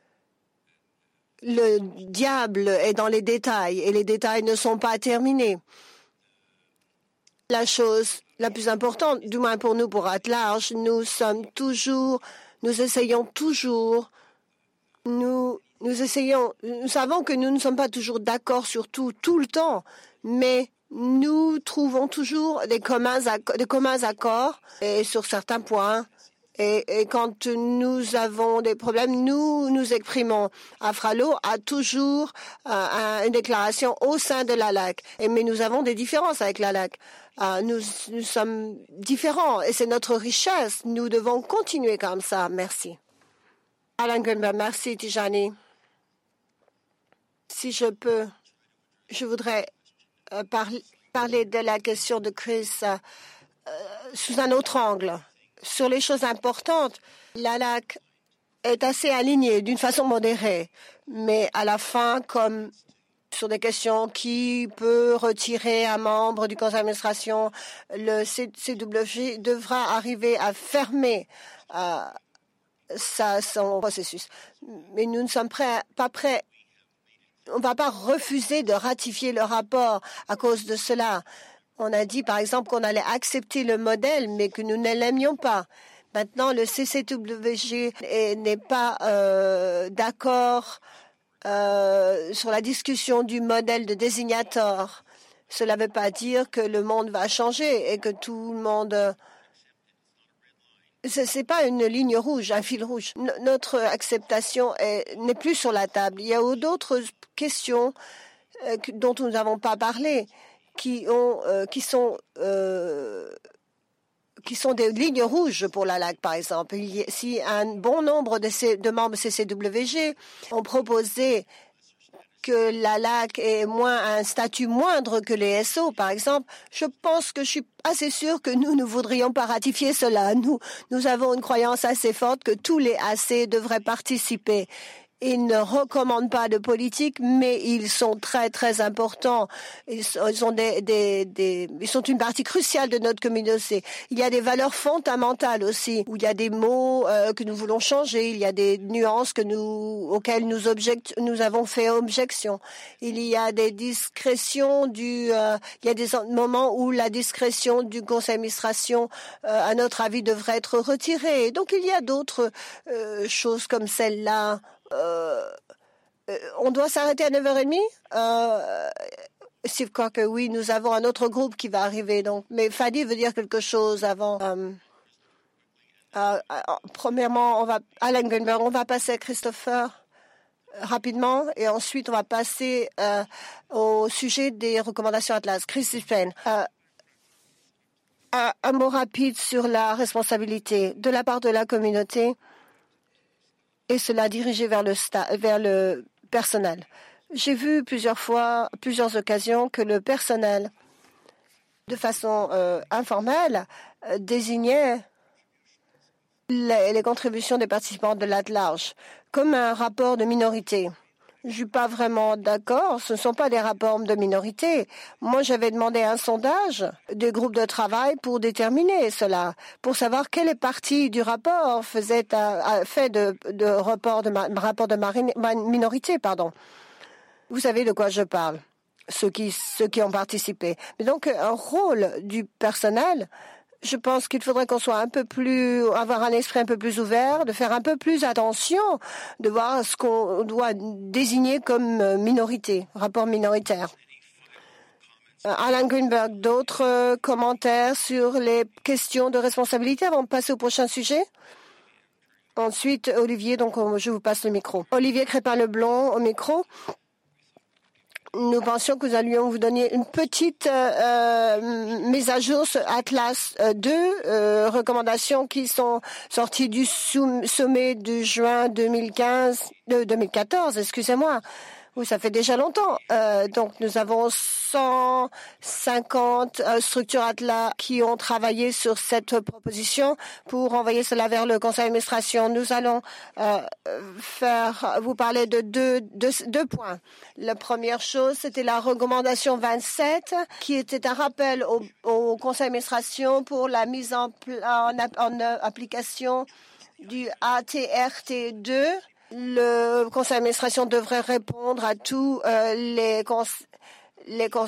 le diable est dans les détails et les détails ne sont pas terminés. La chose la plus importante, du moins pour nous, pour At-Large, nous sommes toujours, nous essayons toujours, nous, nous essayons, nous savons que nous ne sommes pas toujours d'accord sur tout, tout le temps, mais nous trouvons toujours des communs, des communs accords et sur certains points. Et, et quand nous avons des problèmes, nous nous exprimons. Afralo a toujours euh, une déclaration au sein de l'A L A C. Et, mais nous avons des différences avec l'A L A C. Euh, nous, nous sommes différents et c'est notre richesse. Nous devons continuer comme ça. Merci. Alan Gunberg, merci Tijani. Si je peux, je voudrais euh, par, parler de la question de Chris euh, sous un autre angle. Sur les choses importantes, l'A L A C est assez alignée d'une façon modérée. Mais à la fin, comme sur des questions qui peut retirer un membre du conseil d'administration, le C W G devra arriver à fermer euh, sa, son processus. Mais nous ne sommes prêts, pas prêts. On ne va pas refuser de ratifier le rapport à cause de cela. On a dit, par exemple, qu'on allait accepter le modèle, mais que nous ne l'aimions pas. Maintenant, le C C W G n'est pas euh, d'accord euh, sur la discussion du modèle de désignateur. Cela ne veut pas dire que le monde va changer et que tout le monde... Ce n'est pas une ligne rouge, un fil rouge. N- notre acceptation est, n'est plus sur la table. Il y a d'autres questions euh, dont nous n'avons pas parlé. Qui, ont, euh, qui, sont, euh, qui sont des lignes rouges pour la L A C, par exemple. Il, si un bon nombre de, ces, de membres C C W G ont proposé que la L A C ait moins, un statut moindre que les S O, par exemple, je pense que je suis assez sûre que nous ne voudrions pas ratifier cela. Nous, nous avons une croyance assez forte que tous les A C devraient participer. Ils ne recommandent pas de politique, mais ils sont très, très importants. Ils sont, des, des, des, ils sont une partie cruciale de notre communauté. Il y a des valeurs fondamentales aussi, où il y a des mots euh, que nous voulons changer, il y a des nuances que nous, auxquelles nous, object, nous avons fait objection. Il y a des discrétions du... Euh, il y a des moments où la discrétion du conseil d'administration, euh, à notre avis, devrait être retirée. Donc, il y a d'autres euh, choses comme celle-là. Euh, euh, on doit s'arrêter à neuf heures trente euh, Steve Crocker, oui, nous avons un autre groupe qui va arriver. Donc, mais Fadi veut dire quelque chose avant. Euh, euh, euh, premièrement, on va, Alan Gunberg, on va passer à Christopher euh, rapidement et ensuite on va passer euh, au sujet des recommandations Atlas. Christopher, euh, un, un mot rapide sur la responsabilité de la part de la communauté. et cela dirigé vers le, sta- vers le personnel. J'ai vu plusieurs fois, plusieurs occasions que le personnel, de façon euh, informelle, euh, désignait les, les contributions des participants de l'at-large comme un rapport de minorité. Je ne suis pas vraiment d'accord. Ce ne sont pas des rapports de minorité. Moi, j'avais demandé un sondage des groupes de travail pour déterminer cela, pour savoir quelle partie du rapport faisait un, fait de, de rapport de, rapport de marine, minorité. Pardon. Vous savez de quoi je parle, ceux qui, ceux qui ont participé. Mais donc, un rôle du personnel, je pense qu'il faudrait qu'on soit un peu plus, avoir un esprit un peu plus ouvert, de faire un peu plus attention, de voir ce qu'on doit désigner comme minorité, rapport minoritaire. Alan Greenberg, d'autres commentaires sur les questions de responsabilité avant de passer au prochain sujet? Ensuite, Olivier, donc je vous passe le micro. Olivier Crépin-Leblond au micro. Nous pensions que nous allions vous donner une petite euh, mise à jour sur Atlas deux, euh, recommandations qui sont sorties du sommet de juin deux mille quinze, de deux mille quatorze, excusez-moi. Oui, ça fait déjà longtemps. Euh, donc, nous avons cent cinquante euh, structures Atlas qui ont travaillé sur cette proposition pour envoyer cela vers le conseil d'administration. Nous allons euh, faire vous parler de deux, deux, deux points. La première chose, c'était la recommandation vingt-sept, qui était un rappel au, au conseil d'administration pour la mise en, en, en application du A T R T deux. Le conseil d'administration devrait répondre à tous euh, les, cons les cons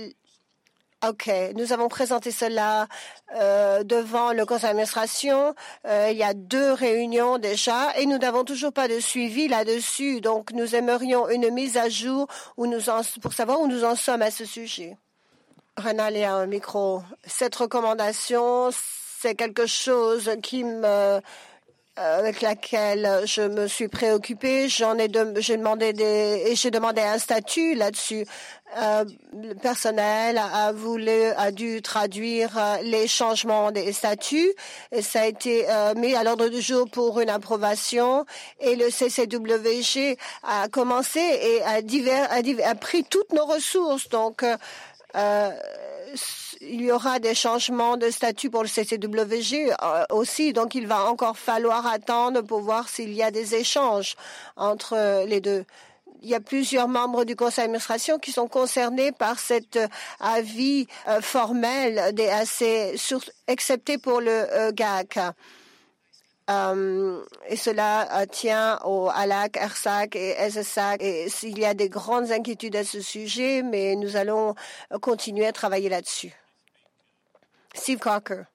OK, nous avons présenté cela euh, devant le conseil d'administration. Euh, il y a deux réunions déjà et nous n'avons toujours pas de suivi là-dessus. Donc, nous aimerions une mise à jour où nous en, pour savoir où nous en sommes à ce sujet. Renal a un micro. Cette recommandation, c'est quelque chose qui me... avec laquelle je me suis préoccupée. J'en ai de, j'ai demandé des, et j'ai demandé un statut là-dessus. Euh, le personnel a voulu, a dû traduire euh, les changements des statuts et ça a été euh, mis à l'ordre du jour pour une approbation et le C C W G a commencé et a, divers, a, divers, a pris toutes nos ressources. Donc, euh, euh, il y aura des changements de statut pour le C C W G euh, aussi, donc il va encore falloir attendre pour voir s'il y a des échanges entre euh, les deux. Il y a plusieurs membres du conseil d'administration qui sont concernés par cet euh, avis euh, formel des A C, sur, excepté pour le euh, G A C. Um, et cela uh, tient au A L A C, R S A C et S S A C. Et s'il y a des grandes inquiétudes à ce sujet, mais nous allons uh, continuer à travailler là-dessus. Steve Cocker,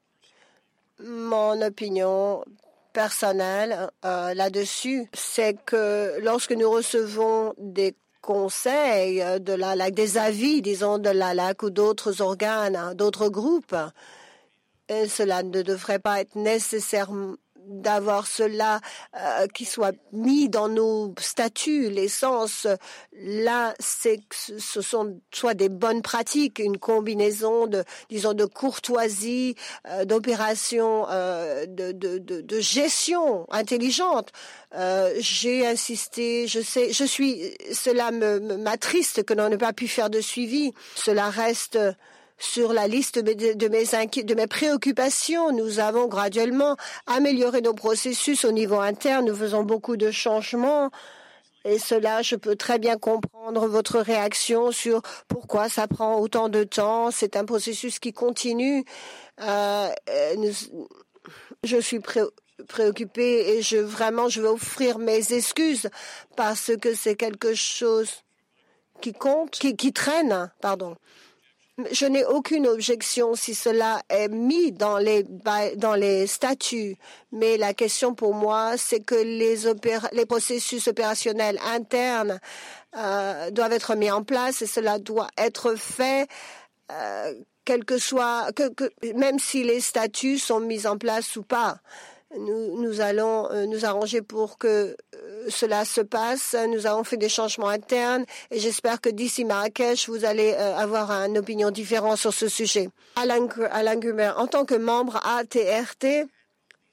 mon opinion personnelle uh, là-dessus, c'est que lorsque nous recevons des conseils de l'A L A C, des avis, disons, de l'A L A C ou d'autres organes, hein, d'autres groupes, et cela ne devrait pas être nécessairement d'avoir cela euh, qui soit mis dans nos statuts. L'essence, là, c'est que ce sont soit des bonnes pratiques, une combinaison de, disons, de courtoisie, euh, d'opérations, euh, de, de, de, de gestion intelligente. Euh, j'ai insisté, je sais, je suis, cela me, m'attriste que l'on n'ait pas pu faire de suivi. Cela reste sur la liste de mes, de mes préoccupations. Nous avons graduellement amélioré nos processus au niveau interne. Nous faisons beaucoup de changements. Et cela, je peux très bien comprendre votre réaction sur pourquoi ça prend autant de temps. C'est un processus qui continue. Euh, nous, je suis pré préoccupée et je vraiment, je vais offrir mes excuses parce que c'est quelque chose qui compte, qui, qui traîne, pardon. Je n'ai aucune objection si cela est mis dans les, dans les statuts, mais la question pour moi, c'est que les, opéra les processus opérationnels internes euh, doivent être mis en place et cela doit être fait, euh, quel que soit, que, que, même si les statuts sont mis en place ou pas. Nous, nous allons euh, nous arranger pour que euh, cela se passe. Nous avons fait des changements internes et j'espère que d'ici Marrakech, vous allez euh, avoir une opinion différente sur ce sujet. Alain, Alain Gumer, en tant que membre A T R T,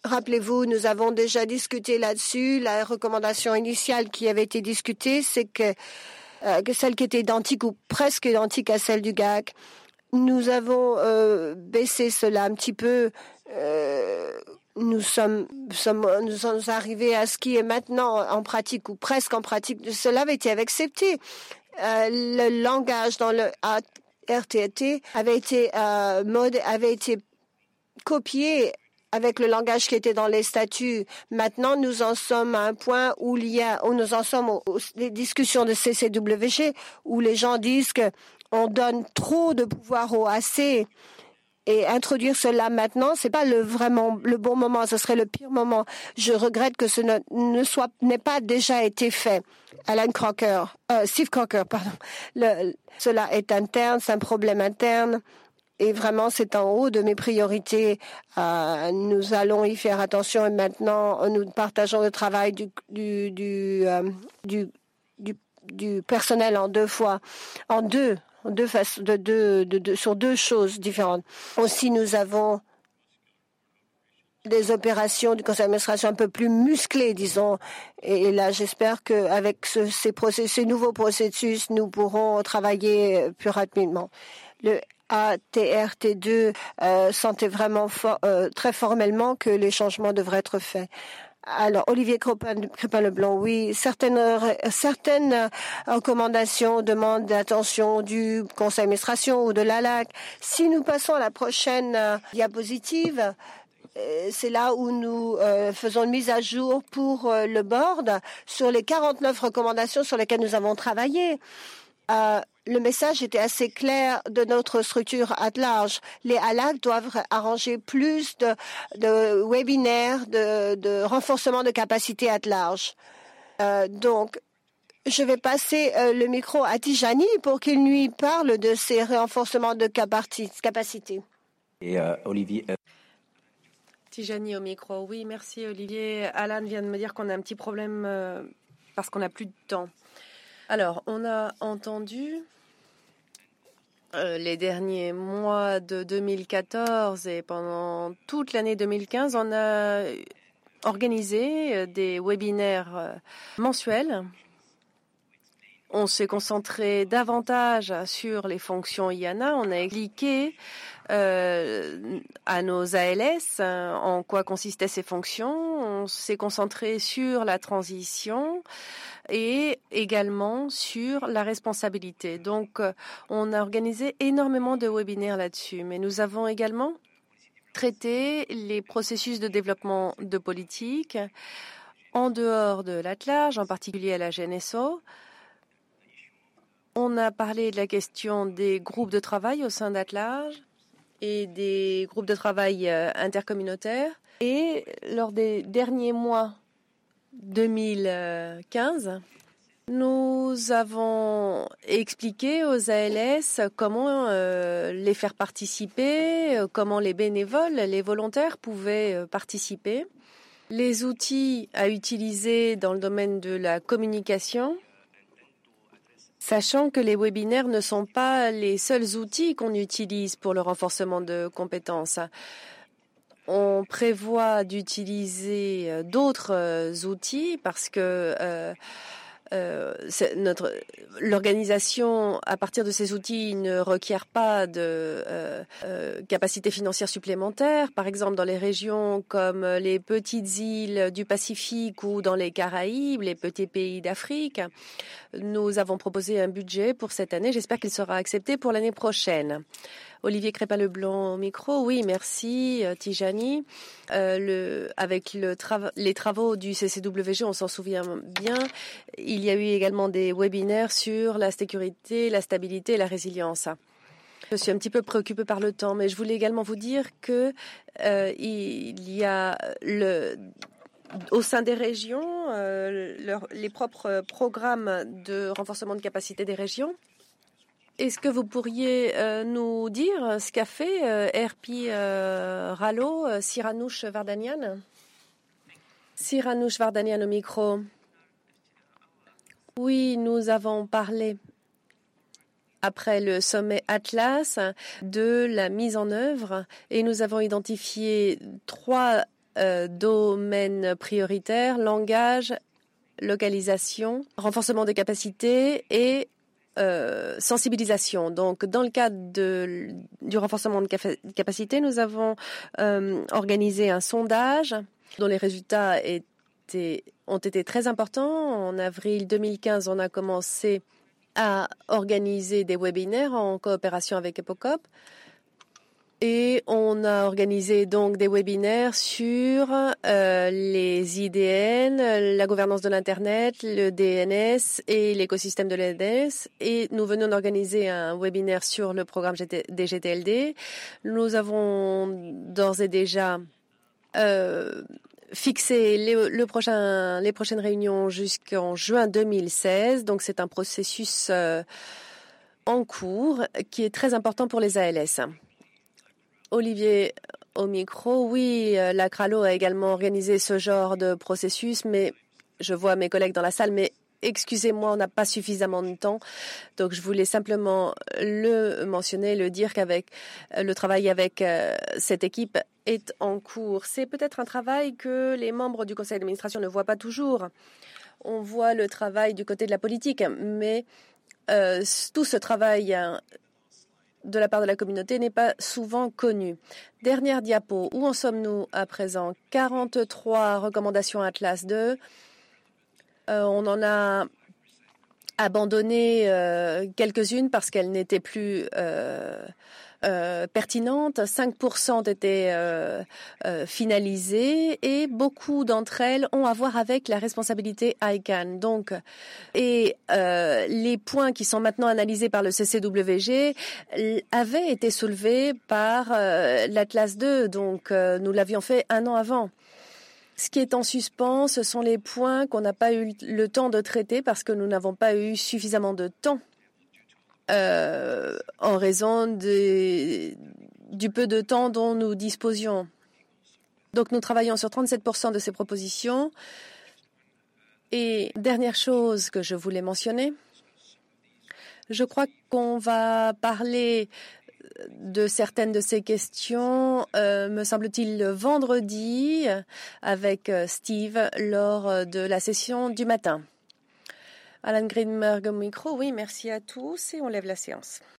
Rappelez-vous, nous avons déjà discuté là-dessus. La recommandation initiale qui avait été discutée, c'est que, euh, que celle qui était identique ou presque identique à celle du G A C. Nous avons euh, baissé cela un petit peu. Euh, nous sommes, sommes, nous sommes arrivés à ce qui est maintenant en pratique ou presque en pratique. Cela avait été accepté. Euh, le langage dans le R T T avait été, euh, mode, avait été copié avec le langage qui était dans les statuts. Maintenant, nous en sommes à un point où il y a, où nous en sommes aux, aux les discussions de C C W G, où les gens disent que on donne trop de pouvoir au A C. Et introduire cela maintenant, c'est pas le vraiment le bon moment, ce serait le pire moment. Je regrette que ce ne, ne soit n'ait pas déjà été fait. Alan Crocker, euh, Steve Crocker, pardon. Le, cela est interne, c'est un problème interne. Et vraiment, c'est en haut de mes priorités. Euh, nous allons y faire attention. Et maintenant, nous partageons le travail du du du euh, du, du, du personnel en deux fois, en deux. Deux façons, de, de, de, de, sur deux choses différentes. Aussi, nous avons des opérations du conseil d'administration un peu plus musclées, disons. Et là, j'espère qu'avec ce, ces, processus, ces nouveaux processus, nous pourrons travailler plus rapidement. Le A T R T deux euh, sentait vraiment for, euh, très formellement que les changements devraient être faits. Alors, Olivier Crépin-Leblanc, oui, certaines, certaines recommandations demandent l'attention du conseil d'administration ou de l'A L A C. Si nous passons à la prochaine diapositive, c'est là où nous euh, faisons une mise à jour pour euh, le board sur les quarante-neuf recommandations sur lesquelles nous avons travaillé. Euh, le message était assez clair de notre structure à large. Les A L A C doivent arranger plus de, de webinaires, de, de renforcement de capacité à large. Euh, donc, je vais passer euh, le micro à Tijani pour qu'il lui parle de ces renforcements de capacité. Et euh, Olivier. Euh... Tijani au micro. Oui, merci Olivier. Alan vient de me dire qu'on a un petit problème euh, parce qu'on n'a plus de temps. Alors, on a entendu euh, les derniers mois de deux mille quatorze et pendant toute l'année deux mille quinze, on a organisé des webinaires euh, mensuels. On s'est concentré davantage sur les fonctions I A N A. On a expliqué euh, à nos A L S euh, en quoi consistaient ces fonctions. On s'est concentré sur la transition et également sur la responsabilité. Donc, euh, on a organisé énormément de webinaires là-dessus. Mais nous avons également traité les processus de développement de politique en dehors de l'Atlas, en particulier à la G N S O. On a parlé de la question des groupes de travail au sein d'Atlas et des groupes de travail intercommunautaires. Et lors des derniers mois deux mille quinze, nous avons expliqué aux A L S comment euh, les faire participer, comment les bénévoles, les volontaires pouvaient participer, les outils à utiliser dans le domaine de la communication, sachant que les webinaires ne sont pas les seuls outils qu'on utilise pour le renforcement de compétences. On prévoit d'utiliser d'autres outils parce que euh, euh, notre l'organisation, à partir de ces outils, ne requiert pas de euh, euh, capacité financière supplémentaire. Par exemple, dans les régions comme les petites îles du Pacifique ou dans les Caraïbes, les petits pays d'Afrique, nous avons proposé un budget pour cette année. J'espère qu'il sera accepté pour l'année prochaine. Olivier Crépin-Leblanc au micro. Oui, merci Tijani. Euh, le, avec le trava- les travaux du C C W G, on s'en souvient bien, il y a eu également des webinaires sur la sécurité, la stabilité et la résilience. Je suis un petit peu préoccupée par le temps, mais je voulais également vous dire que euh, il y a le au sein des régions, euh, leur, les propres programmes de renforcement de capacité des régions. Est-ce que vous pourriez euh, nous dire ce qu'a fait euh, R P euh, Ralo, euh, Siranouche Vardanian Siranouche Vardanian au micro. Oui, nous avons parlé après le sommet Atlas de la mise en œuvre et nous avons identifié trois euh, domaines prioritaires, langage, localisation, renforcement des capacités et euh, sensibilisation. Donc, dans le cadre de, du renforcement de capacités, nous avons euh, organisé un sondage dont les résultats étaient, ont été très importants. En avril deux mille quinze, on a commencé à organiser des webinaires en coopération avec Epocop. Et on a organisé donc des webinaires sur euh, les I D N, la gouvernance de l'Internet, le D N S et l'écosystème de l'A D S. Et nous venons d'organiser un webinaire sur le programme des G T L D. Nous avons d'ores et déjà euh, fixé les, le prochain, les prochaines réunions jusqu'en juin deux mille seize. Donc c'est un processus euh, en cours qui est très important pour les A L S. Olivier, au micro, oui, la CRALO a également organisé ce genre de processus, mais je vois mes collègues dans la salle, mais excusez-moi, on n'a pas suffisamment de temps. Donc, je voulais simplement le mentionner, le dire qu'avec le travail avec cette équipe est en cours. C'est peut-être un travail que les membres du conseil d'administration ne voient pas toujours. On voit le travail du côté de la politique, mais euh, tout ce travail de la part de la communauté n'est pas souvent connu. Dernière diapo, où en sommes-nous à présent? quarante-trois recommandations Atlas deux. Euh, on en a abandonné euh, quelques-unes parce qu'elles n'étaient plus euh, euh, pertinentes. cinq pour cent étaient euh, euh, finalisées et beaucoup d'entre elles ont à voir avec la responsabilité I C A N. Donc, et euh, les points qui sont maintenant analysés par le C C W G avaient été soulevés par euh, l'Atlas deux. Donc, euh, nous l'avions fait un an avant. Ce qui est en suspens, ce sont les points qu'on n'a pas eu le temps de traiter parce que nous n'avons pas eu suffisamment de temps euh, en raison des, du peu de temps dont nous disposions. Donc nous travaillons sur trente-sept pour cent de ces propositions. Et dernière chose que je voulais mentionner, je crois qu'on va parler de certaines de ces questions, euh, me semble-t-il, le vendredi avec Steve lors de la session du matin. Alan Greenberg au micro. Oui, merci à tous et on lève la séance.